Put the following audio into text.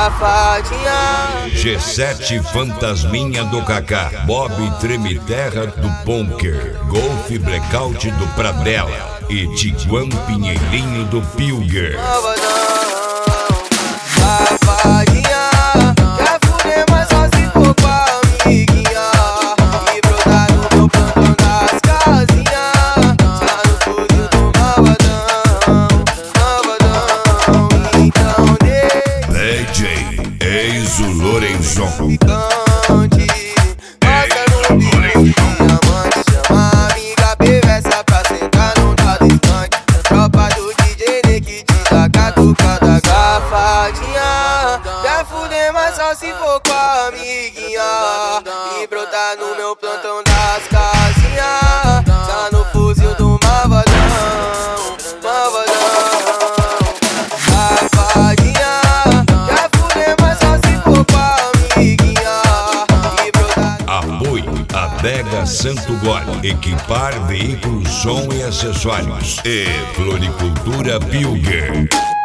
safadinha. G7 Fantasminha do Kaká, Bob Treme-Terra do Bunker, Golf Blackout do Pradella e Tiguan Pinheirinho do Pilger. Safadinha, quer fuder, mas só se for com a amiguinha. E brotar no meu plantão das casinhas, tá no fuzil do malvadão, malvadão. Então DJ Ex o Lorenzon. picante, passa no bico, diamante, chama a amiga, perversa pra sentar no dado instante. Tropa do DJ Nick te dá catucada. Safadinha, quer fuder, mas só se for com a amiguinha. E brotar no meu plantão das casinhas, tá no fuzil do malvadão, malvadão. Safadinha, quer fuder, mas só se for com a amiguinha. E brotar Apoio Adega Santo Gole, equipar veículos, som e acessórios. E Floricultura Pilger.